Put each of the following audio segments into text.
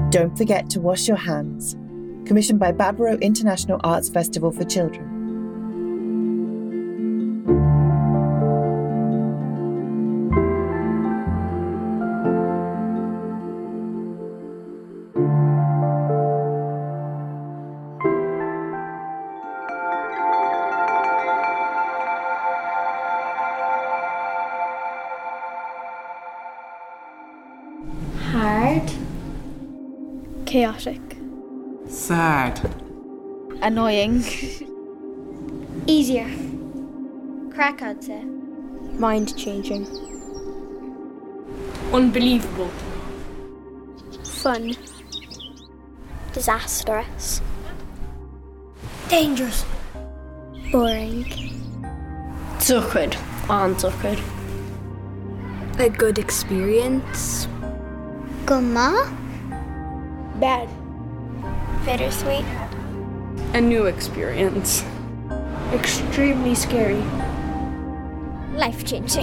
Don't forget to wash your hands. Commissioned by Barbaro International Arts Festival for Children. Hard. Chaotic. Sad. Annoying. Easier. Crack, I'd say. Mind-changing. Unbelievable. Fun. Disastrous. Dangerous. Boring. Zuckered. Unzuckered. A good experience. Gumma. Bad. Bittersweet. A new experience. Extremely scary. Life-changing.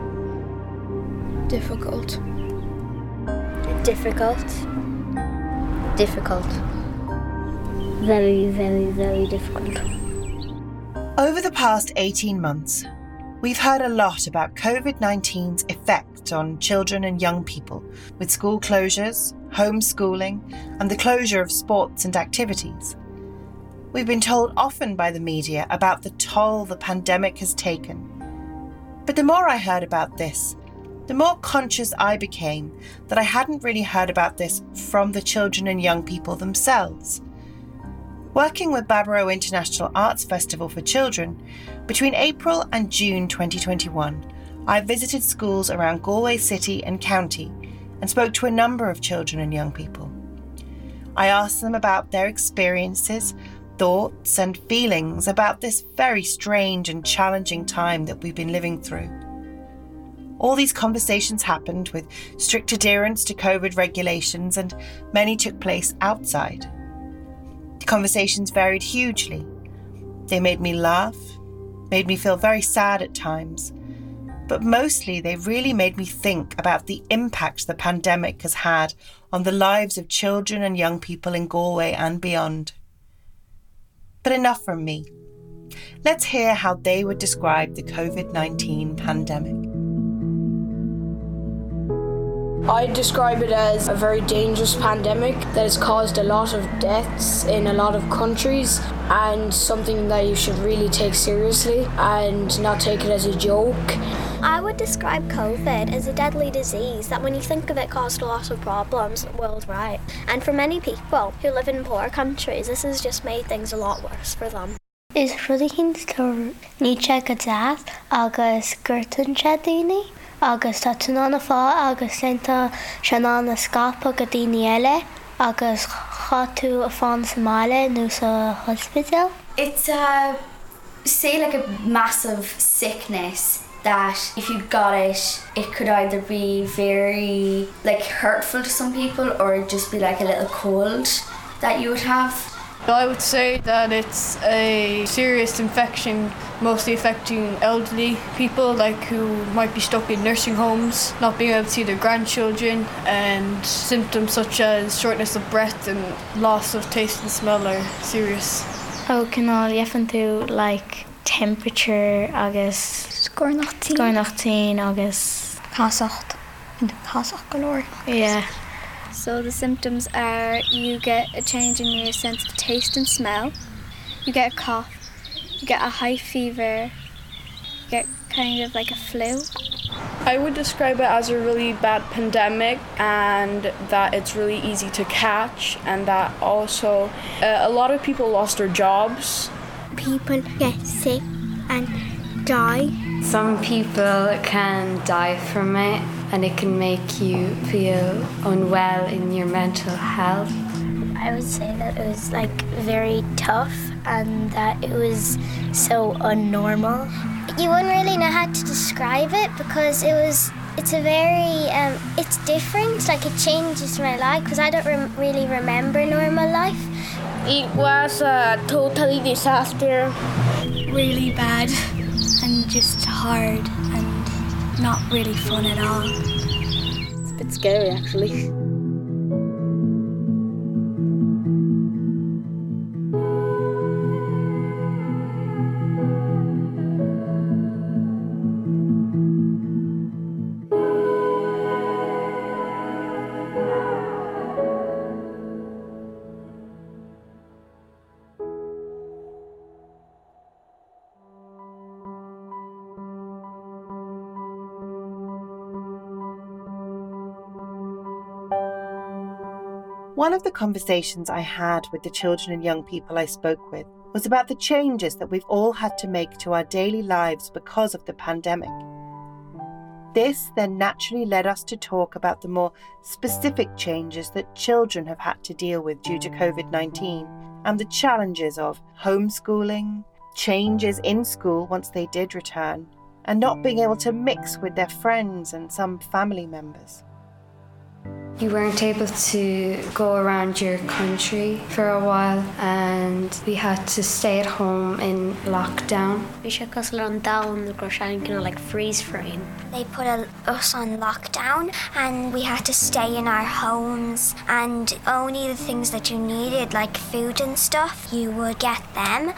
Difficult. Difficult. Difficult. Very, very, very difficult. Over the past 18 months, we've heard a lot about COVID-19's effect on children and young people, with school closures, homeschooling, and the closure of sports and activities. We've been told often by the media about the toll the pandemic has taken. But the more I heard about this, the more conscious I became that I hadn't really heard about this from the children and young people themselves. Working with Barbaro International Arts Festival for Children, between April and June 2021, I visited schools around Galway City and County and spoke to a number of children and young people. I asked them about their experiences, thoughts and feelings about this very strange and challenging time that we've been living through. All these conversations happened with strict adherence to COVID regulations, and many took place outside. The conversations varied hugely. They made me laugh, made me feel very sad at times, but mostly they really made me think about the impact the pandemic has had on the lives of children and young people in Galway and beyond. But enough from me. Let's hear how they would describe the COVID-19 pandemic. I describe it as a very dangerous pandemic that has caused a lot of deaths in a lot of countries, and something that you should really take seriously and not take it as a joke. I would describe COVID as a deadly disease that, when you think of it, caused a lot of problems worldwide. And for many people who live in poor countries, this has just made things a lot worse for them. Is rudihins to níte go deas agus gurtun daoine agus tá tunna fá agus senta seanna scapa go daoine eile agus chatú a fáin Somália nó sa hospital? It's say like a massive sickness that if you got it, it could either be very like hurtful to some people or just be like a little cold that you would have. I would say that it's a serious infection, mostly affecting elderly people, like who might be stuck in nursing homes, not being able to see their grandchildren, and symptoms such as shortness of breath and loss of taste and smell are serious. How can I liefan tú like temperature agus scornachtain agus casacht galore? Yeah. So the symptoms are you get a change in your sense of taste and smell, you get a cough, you get a high fever, you get kind of like a flu. I would describe it as a really bad pandemic, and that it's really easy to catch, and that also a lot of people lost their jobs. People get sick and die. Some people can die from it, and it can make you feel unwell in your mental health. I would say that it was like very tough and that it was so unnormal. You wouldn't really know how to describe it because it's a very, it's different, like it changes my life because I don't really remember normal life. It was a total disaster. Really bad and just hard and not really fun at all. It's a bit scary actually. One of the conversations I had with the children and young people I spoke with was about the changes that we've all had to make to our daily lives because of the pandemic. This then naturally led us to talk about the more specific changes that children have had to deal with due to COVID-19 and the challenges of homeschooling, changes in school once they did return, and not being able to mix with their friends and some family members. You weren't able to go around your country for a while and we had to stay at home in lockdown. We should go down the like freeze frame. They put us on lockdown and we had to stay in our homes, and only the things that you needed, like food and stuff, you would get them.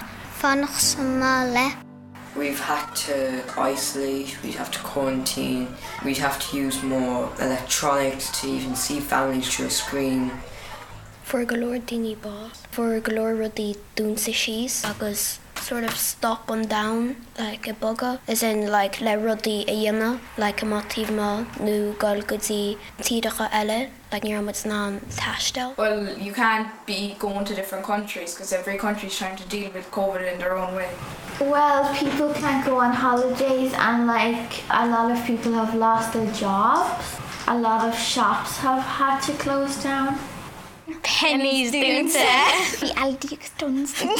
We've had to isolate, we'd have to quarantine, we'd have to use more electronics to even see families through a screen. For galore dini ba, for galore rudi dún sa shees, agus sort of stop on down like a bugger, as in like le rudi a yena, like a motiv ma, nu gal gudzi tidacha ele, like near what's non tashtel. Well, you can't be going to different countries because every country's trying to deal with COVID in their own way. Well, people can't go on holidays, and like a lot of people have lost their jobs. A lot of shops have had to close down. Pennies dúnta. The Aldi's dúnta.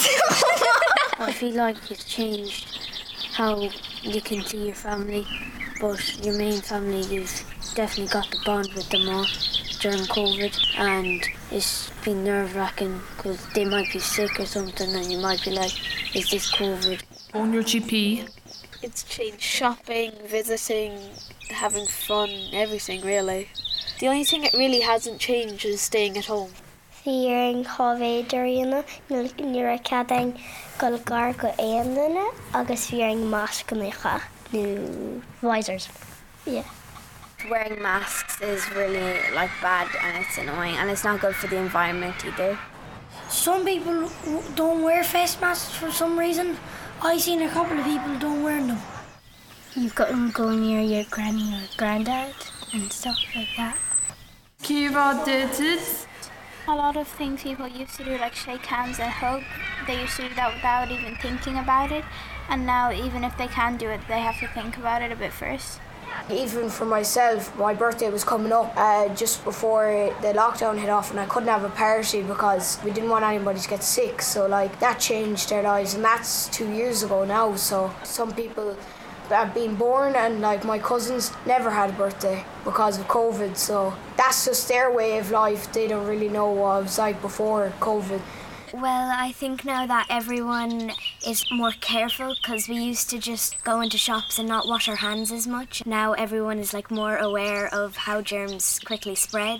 I feel like it's changed how you can see your family, but your main family, you've definitely got the bond with them all during COVID, and it's been nerve-wracking because they might be sick or something and you might be like, is this COVID? On your GP. It's changed shopping, visiting, having fun, everything really. The only thing it really hasn't changed is staying at home. Fearing COVID arena, you're cadang golgar go aindana, agus fearing mask new visors. Yeah. Wearing masks is really like bad and it's annoying and it's not good for the environment either. Some people don't wear face masks for some reason. I've seen a couple of people don't wear them. You've got them go near your granny or granddad and stuff like that. Kira did it. A lot of things people used to do, like shake hands and hug, they used to do that without even thinking about it, and now even if they can do it, they have to think about it a bit first. Even for myself, my birthday was coming up just before the lockdown hit off, and I couldn't have a party because we didn't want anybody to get sick, so like that changed their lives, and that's 2 years ago now. So some people have been born, and like my cousins never had a birthday because of COVID, so that's just their way of life. They don't really know what it was like before COVID. Well, I think now that everyone is more careful, because we used to just go into shops and not wash our hands as much. Now everyone is like more aware of how germs quickly spread.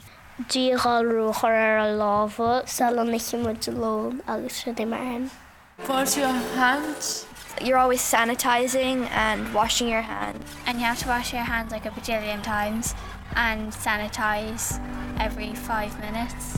Wash your hands. You're always sanitizing and washing your hands. And you have to wash your hands like a bajillion times and sanitize every 5 minutes.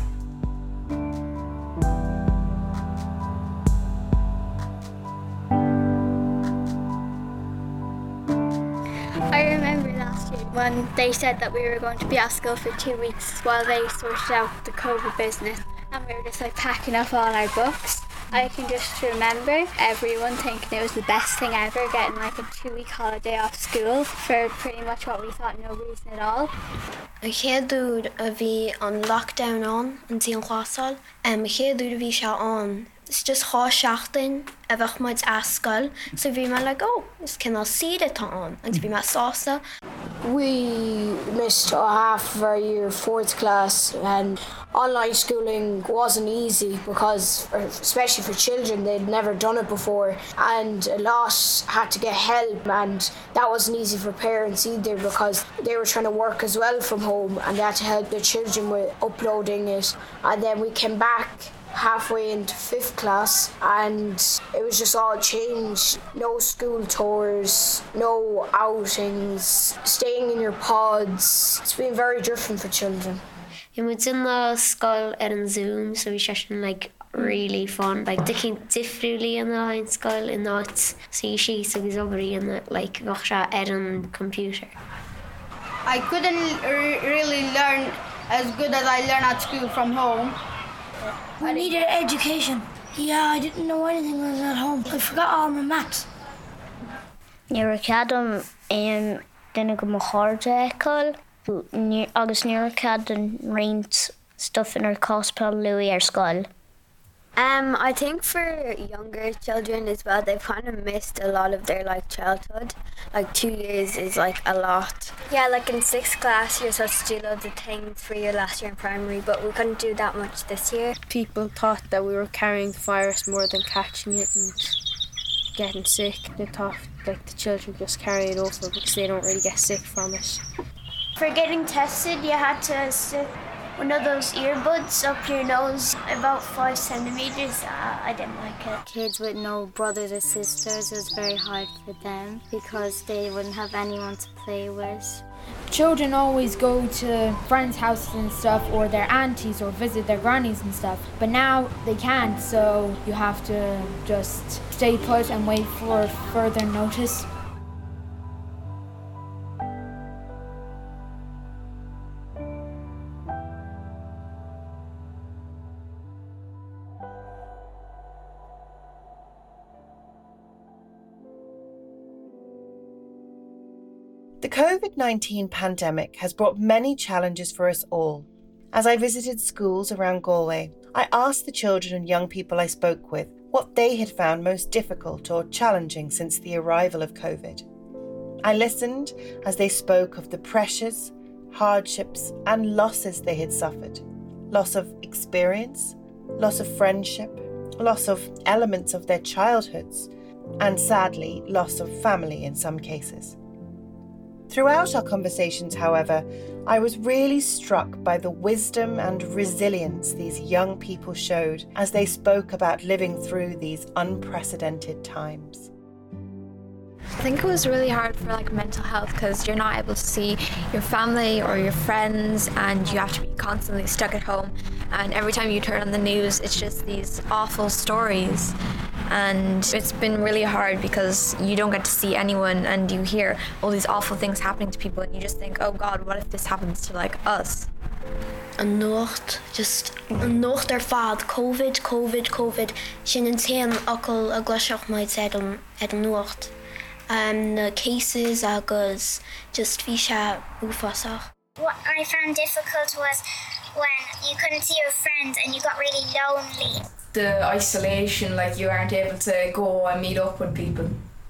I remember last year when they said that we were going to be at school for 2 weeks while they sorted out the COVID business, and we were just like packing up all our books. I can just remember everyone thinking it was the best thing ever, getting like a 2-week holiday off school for pretty much what we thought no reason at all. A chéadúd a bhí an lockdown on an tí an chlásáil, a chéadúd a bhí se on. It's just há seachtain a bheith muid ascail, so bhí me like, oh, it's cinnal siad atá on, and bhí me sásta. We missed half of our year, 4th class, and online schooling wasn't easy because, especially for children, they'd never done it before, and a lot had to get help, and that wasn't easy for parents either because they were trying to work as well from home and they had to help their children with uploading it. And then we came back halfway into 5th class and it was just all changed. No school tours, no outings, staying in your pods. It's been very different for children. It was in the school on Zoom, so we session like really fun. Like taking differently in the line school in that see she so was over in the like on computer. I couldn't really learn as good as I learn at school from home. We needed education. Yeah, I didn't know anything when I was at home. I forgot all my maths. Níor ceadam duine go mo cháirde écol, agus níor ceadan riint stuff in our cospel Louis ar scoil. I think for younger children as well, they've kind of missed a lot of their childhood. 2 years is a lot. Yeah, in 6th class you're supposed to do loads of things for your last year in primary, but we couldn't do that much this year. People thought that we were carrying the virus more than catching it and getting sick. They thought the children just carry it over because they don't really get sick from it. For getting tested, you had to stick one of those earbuds up your nose about 5 centimeters. I didn't like it. Kids with no brothers or sisters, it was very hard for them because they wouldn't have anyone to play with. Children always go to friends' houses and stuff, or their aunties, or visit their grannies and stuff. But now they can't, so you have to just stay put and wait for further notice. The COVID-19 pandemic has brought many challenges for us all. As I visited schools around Galway, I asked the children and young people I spoke with what they had found most difficult or challenging since the arrival of COVID. I listened as they spoke of the pressures, hardships, and losses they had suffered. Loss of experience, loss of friendship, loss of elements of their childhoods, and sadly, loss of family in some cases. Throughout our conversations, however, I was really struck by the wisdom and resilience these young people showed as they spoke about living through these unprecedented times. I think it was really hard for mental health because you're not able to see your family or your friends, and you have to be constantly stuck at home, and every time you turn on the news it's just these awful stories, and it's been really hard because you don't get to see anyone and you hear all these awful things happening to people and you just think, oh God, what if this happens to us? An nuacht, just an nuacht fad, COVID, sin an téan acal a gluiseach maid an nuacht. The cases agus just fi se ufasach. What I found difficult was when you couldn't see your friends and you got really lonely. The isolation, you aren't able to go and meet up with people.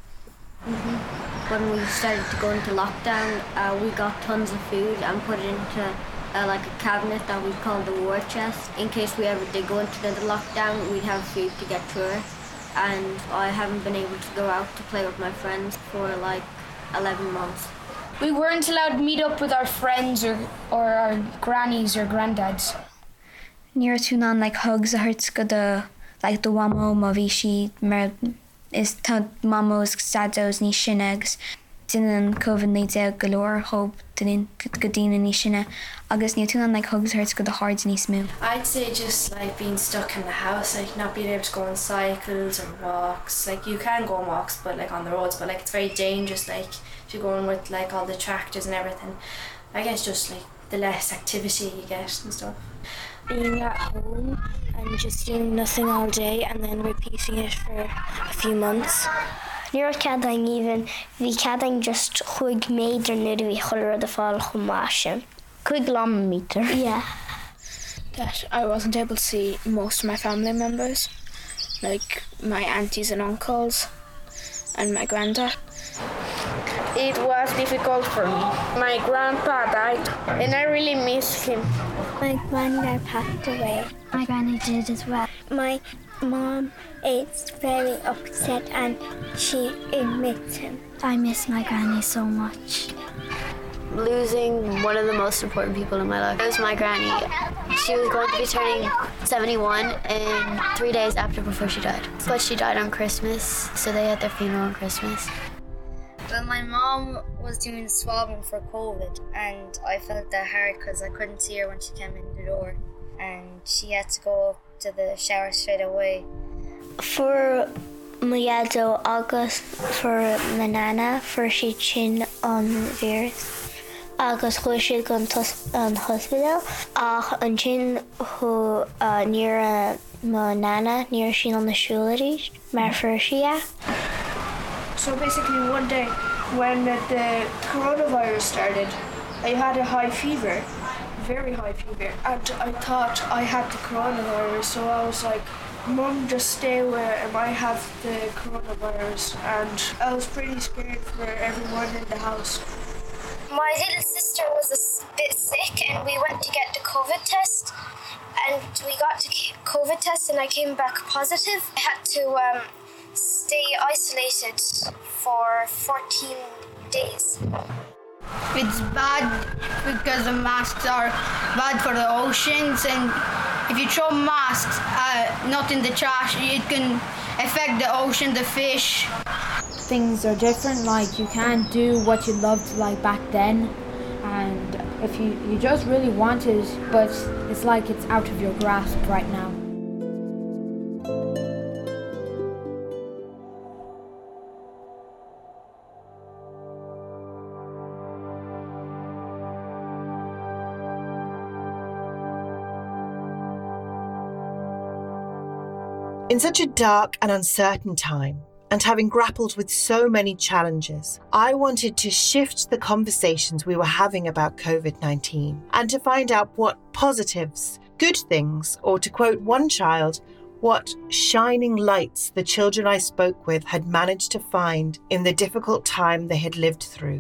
When we started to go into lockdown, we got tons of food and put it into a cabinet that we called the war chest. In case we ever did go into the lockdown, we'd have food to get through it. And I haven't been able to go out to play with my friends for 11 months. We weren't allowed to meet up with our friends or our grannies or granddads. Níor túnán hugs a hurts go the wamo ma bhí si mar is tá mamos stados ní sinnegs duine COVID-19 galore hope duine go dtíine ní sinne agus níor túnán hugs hurts go the hard ní smooth. I'd say just being stuck in the house, not being able to go on cycles or walks. You can go on walks but on the roads, but it's very dangerous if you're going with all the tractors and everything. I guess just the less activity you get and stuff. Being at home and just doing nothing all day and then repeating it for a few months. Níor ceadaing even, bhí ceadaing just chuig méadar nuair a bhí chuile de fáil chun máisin. Chuig kilometer. Yeah. That I wasn't able to see most of my family members, my aunties and uncles and my granddad. It was difficult for me. My grandpa died and I really miss him. My granddad passed away. My granny did as well. My mom is very upset and she admits him. I miss my granny so much. Losing one of the most important people in my life. It was my granny. She was going to be turning 71 in 3 days before she died. But she died on Christmas, so they had their funeral on Christmas. Well, my mom was doing swabbing for COVID and I felt that hard because I couldn't see her when she came in the door and she had to go up to the shower straight away. For my dad agus for my nana for she chin on virus. agus chuir siad go an hospital ach an sin chu níor má nana níor sin an nasúlarí mar fuair. So basically one day when the coronavirus started, I had a high fever, very high fever, and I thought I had the coronavirus, so I was like, Mum, just stay where I might have the coronavirus, and I was pretty scared for everyone in the house. My little sister was a bit sick and we went to get the COVID test, and we got the COVID test and I came back positive. I had to stay isolated for 14 days. It's bad because the masks are bad for the oceans, and if you throw masks not in the trash, it can affect the ocean, the fish. Things are different, like you can't do what you loved like back then, and if you just really want it, but it's like it's out of your grasp right now. In such a dark and uncertain time, and having grappled with so many challenges, I wanted to shift the conversations we were having about COVID-19 and to find out what positives, good things, or to quote one child, what shining lights the children I spoke with had managed to find in the difficult time they had lived through.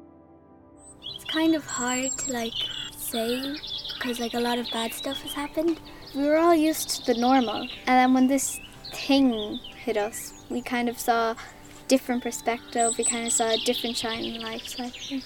It's kind of hard to say because a lot of bad stuff has happened. We were all used to the normal, and then when this thing hit us, we kind of saw a different perspective, we kind of saw a different shining light, I think.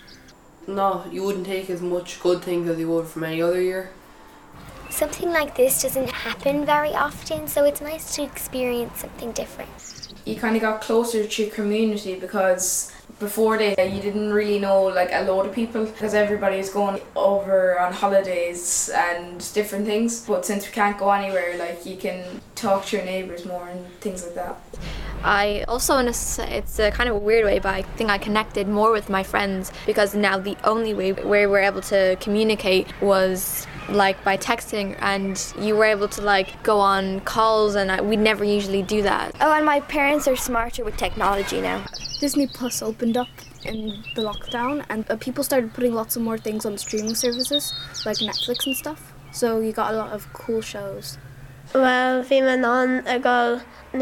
No, you wouldn't take as much good things as you would from any other year. Something like this doesn't happen very often, so it's nice to experience something different. You kind of got closer to your community because before this you didn't really know a load of people because everybody's going over on holidays and different things, but since we can't go anywhere, you can talk to your neighbours more and things like that. I also, it's a kind of a weird way, but I think I connected more with my friends because now the only way where we're able to communicate was by texting, and you were able to go on calls, and we'd never usually do that. Oh, and my parents are smarter with technology now. Disney Plus opened up in the lockdown, and people started putting lots of more things on streaming services like Netflix and stuff, so you got a lot of cool shows. Well, bhí man an a gáil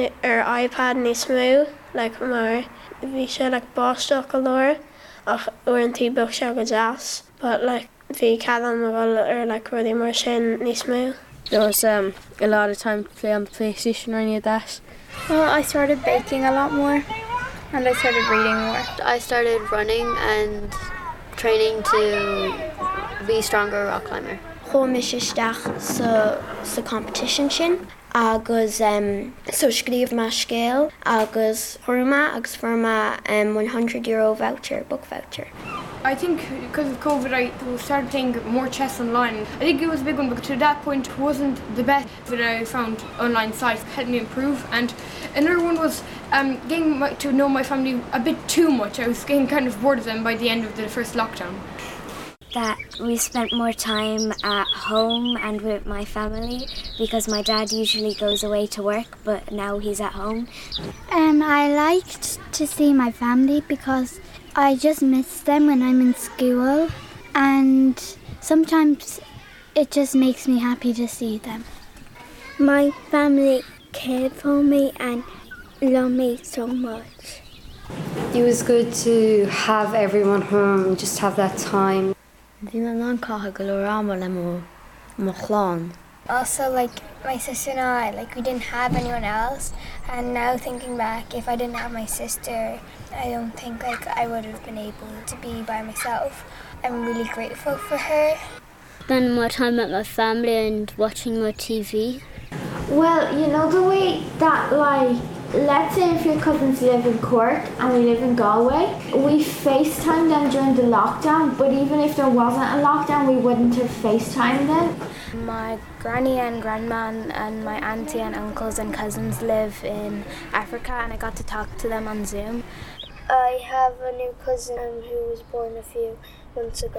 iPad níos mó, mar bhí sé báisteach go leir ach uairantí beag se go deas, but bhí cadan a gáil rudaí mar sin níos mó. There was a lot of time to play on the PlayStation or any of that. Well, I started baking a lot more, and I started reading more. I started running and training to be stronger rock climber. Chomisisteach sa competition sin, agus so scríomh má scéal, agus forma €100 voucher, book voucher. I think because of COVID, I started playing more chess online. I think it was a big one because to that point it wasn't the best, but I found online sites helped me improve. And another one was getting to know my family a bit too much. I was getting kind of bored of them by the end of the first lockdown. That we spent more time at home and with my family because my dad usually goes away to work, but now he's at home. I liked to see my family because I just miss them when I'm in school, and sometimes it just makes me happy to see them. My family cared for me and love me so much. It was good to have everyone home, just have that time. Also, my sister and I, we didn't have anyone else, and now thinking back, if I didn't have my sister, I don't think I would have been able to be by myself. I'm really grateful for her. Spending more time with my family and watching more TV. Well, you know the way that let's say if your cousins live in Cork and we live in Galway, we FaceTimed them during the lockdown, but even if there wasn't a lockdown, we wouldn't have FaceTimed them. My granny and grandma and my auntie and uncles and cousins live in Africa, and I got to talk to them on Zoom. I have a new cousin who was born a few months ago?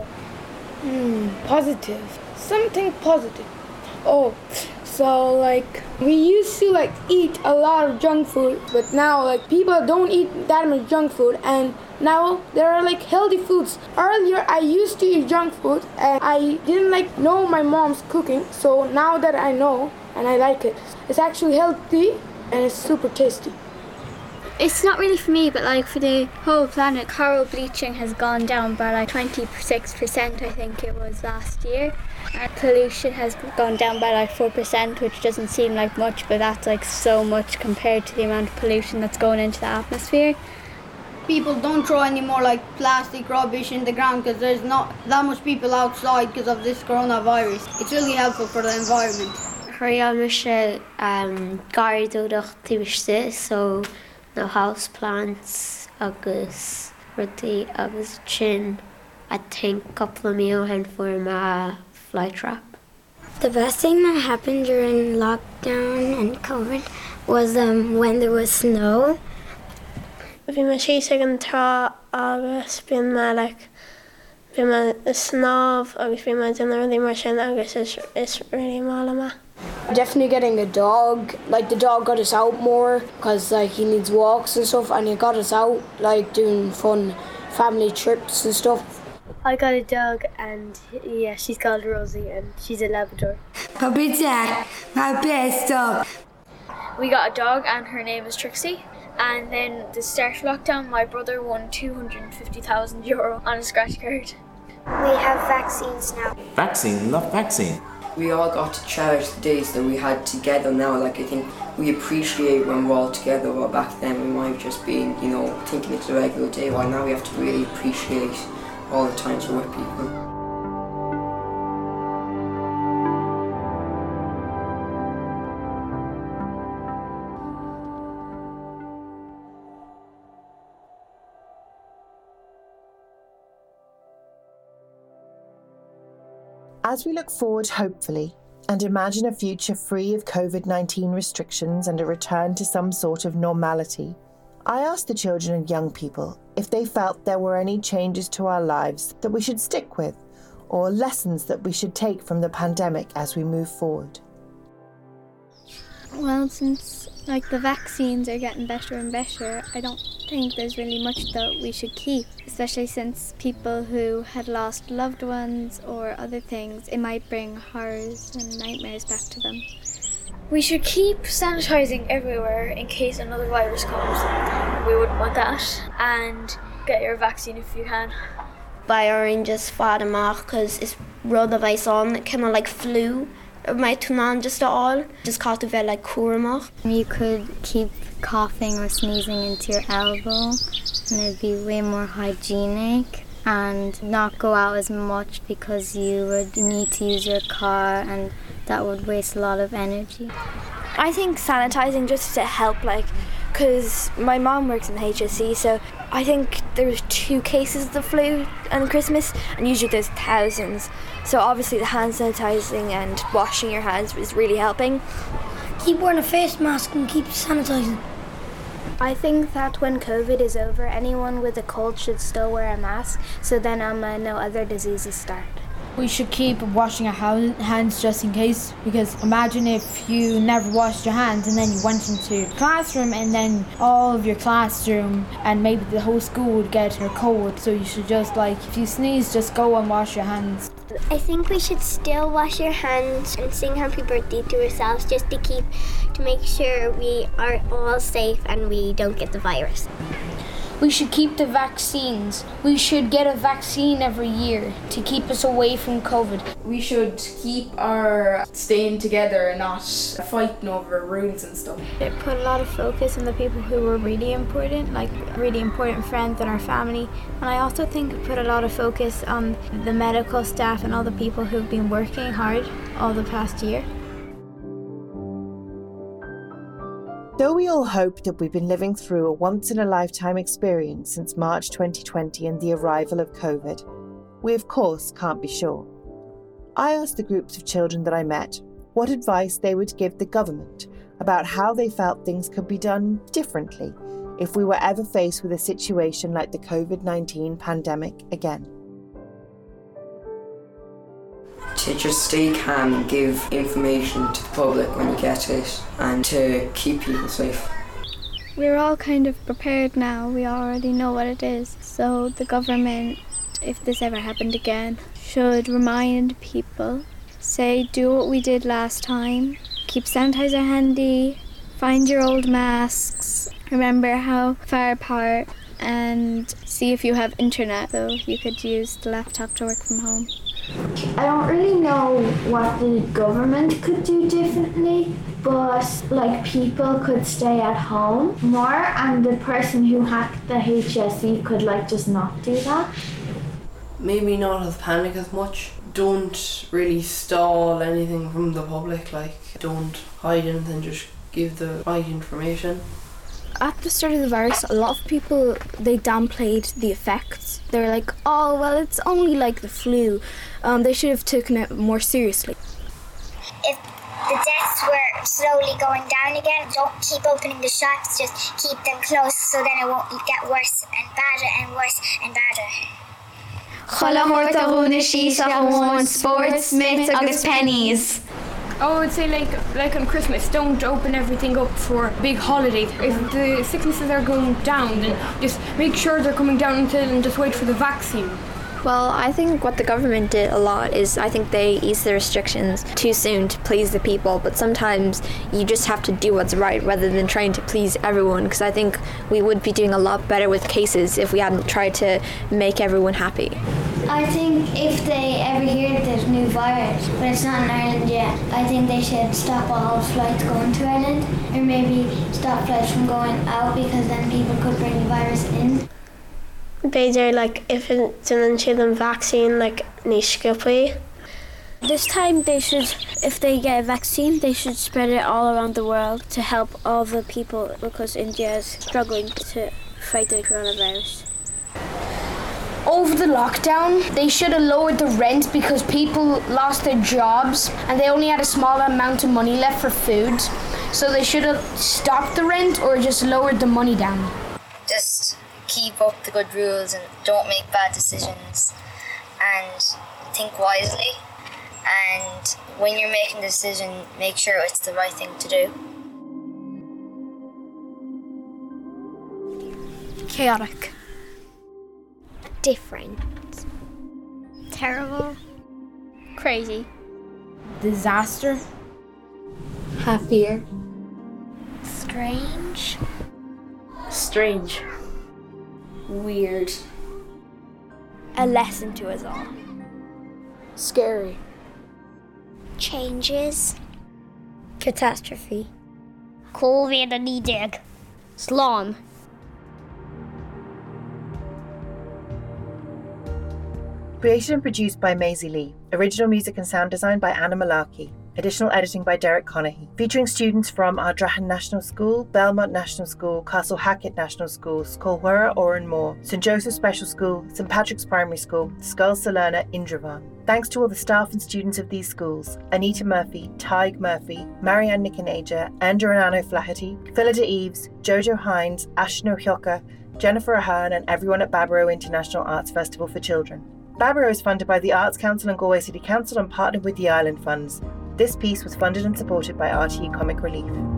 Positive. Something positive. Oh, so like we used to like eat a lot of junk food, but now like people don't eat that much junk food, and now there are like healthy foods. Earlier I used to eat junk food and I didn't like know my mom's cooking, so now that I know and I like it, it's actually healthy and it's super tasty. It's not really for me, but like for the whole planet, coral bleaching has gone down by like 26%, I think it was last year. And pollution has gone down by like 4%, which doesn't seem like much, but that's like so much compared to the amount of pollution that's going into the atmosphere. People don't throw any more like plastic rubbish in the ground because there's not that much people outside because of this coronavirus. It's really helpful for the environment. Chuir se gairdúach tíbiste, so no house plants agus rudí agus sin, I think couple of meal hen for my fly trap. The best thing that happened during lockdown and COVID was when there was snow. Bhí me síos an tá agus bhí me snáb agus bhí me duna ruí mar sin agus is really mála. Definitely getting a dog. Like the dog got us out more because like he needs walks and stuff, and he got us out like doing fun family trips and stuff. I got a dog and yeah, she's called Rosie and she's a Labrador. Puppy Jack, my best dog. We got a dog and her name is Trixie. And then the start of lockdown, my brother won €250,000 on a scratch card. We have vaccines now. Vaccine, love vaccine. We all got to cherish the days that we had together now. Like I think we appreciate when we're all together, while back then we might have just been, thinking it's a regular day, while now we have to really appreciate all the times we're with people. As we look forward hopefully and imagine a future free of COVID-19 restrictions and a return to some sort of normality, I asked the children and young people if they felt there were any changes to our lives that we should stick with, or lessons that we should take from the pandemic as we move forward. Well, since the vaccines are getting better and better, I don't think there's really much that we should keep, especially since people who had lost loved ones or other things, it might bring horrors and nightmares back to them. We should keep sanitising everywhere in case another virus comes. We wouldn't want that. And get your vaccine if you can. By oranges fad amach because it's rather by on kind of like flu. My tunan just all just caught the like kuramach. You could keep coughing or sneezing into your elbow and it'd be way more hygienic, and not go out as much because you would need to use your car and that would waste a lot of energy. I think sanitising just to help, because my mom works in the HSC, so I think there's 2 cases of the flu on Christmas, and usually there's thousands. So obviously the hand sanitising and washing your hands is really helping. Keep wearing a face mask and keep sanitising. I think that when COVID is over, anyone with a cold should still wear a mask, so then no other diseases start. We should keep washing our hands just in case, because imagine if you never washed your hands and then you went into the classroom and then all of your classroom and maybe the whole school would get a cold. So you should just if you sneeze, just go and wash your hands. I think we should still wash our hands and sing happy birthday to ourselves just to make sure we are all safe and we don't get the virus. We should keep the vaccines. We should get a vaccine every year to keep us away from COVID. We should keep our staying together and not fighting over rules and stuff. It put a lot of focus on the people who were really important, really important friends in our family. And I also think it put a lot of focus on the medical staff and all the people who've been working hard all the past year. Though we all hope that we've been living through a once-in-a-lifetime experience since March 2020 and the arrival of COVID, we of course can't be sure. I asked the groups of children that I met what advice they would give the government about how they felt things could be done differently if we were ever faced with a situation like the COVID-19 pandemic again. to just stay calm and give information to the public when you get it, and to keep people safe. We're all kind of prepared now. We already know what it is. So the government, if this ever happened again, should remind people, say, do what we did last time. Keep sanitizer handy, find your old masks, remember how far apart, and see if you have internet so you could use the laptop to work from home. I don't really know what the government could do differently, but like people could stay at home more, and the person who hacked the HSE could like just not do that. Maybe not as panic as much. Don't really stall anything from the public, like don't hide anything, just give the right information. At the start of the virus, a lot of people, they downplayed the effects. They were like, oh, well, it's only like the flu. They should have taken it more seriously. If the deaths were slowly going down again, don't keep opening the shops, just keep them closed so then it won't get worse and badder and worse and badder. Chola horta rúna síos a bhhain sports, mitts agus pennies. Oh, I would say like on Christmas, don't open everything up for big holidays. If the sicknesses are going down, then just make sure they're coming down until and just wait for the vaccine. Well, I think what the government did a lot is I think they eased the restrictions too soon to please the people, but sometimes you just have to do what's right rather than trying to please everyone, because I think we would be doing a lot better with cases if we hadn't tried to make everyone happy. I think if they ever hear there's a new virus, but it's not in Ireland yet, I think they should stop all flights going to Ireland, or maybe stop flights from going out, because then people could bring the virus in. Beidir, like, if it's an insulin vaccine, like, ní sciúpaí. This time they should, if they get a vaccine, they should spread it all around the world to help all the people, because India is struggling to fight the coronavirus. Over the lockdown, they should have lowered the rent because people lost their jobs and they only had a small amount of money left for food. So they should have stopped the rent or just lowered the money down. Just keep up the good rules and don't make bad decisions, and think wisely, and when you're making a decision, make sure it's the right thing to do. Chaotic. Different. Terrible. Crazy. Disaster. Happier. Strange. Strange. Weird. A lesson to us all. Scary. Changes. Catastrophe. COVID and nídig. Slán. Created and produced by Maisie Lee. Original music and sound design by Anna Malarkey. Additional editing by Derek Conaghy. Featuring students from Ardrahan National School, Belmont National School, Castle Hackett National School, Scolwera Oran Moore, St Joseph's Special School, St Patrick's Primary School, Skull Salerna, Indravan. Thanks to all the staff and students of these schools: Anita Murphy, Tig Murphy, Marianne Nickenager, Andrew Anano Flaherty, Phillida Eves, Jojo Hines, Ashno Hyoka, Jennifer Ahern, and everyone at Barbaro International Arts Festival for Children. Barbaro is funded by the Arts Council and Galway City Council and partnered with the Ireland Funds. This piece was funded and supported by RTE Comic Relief.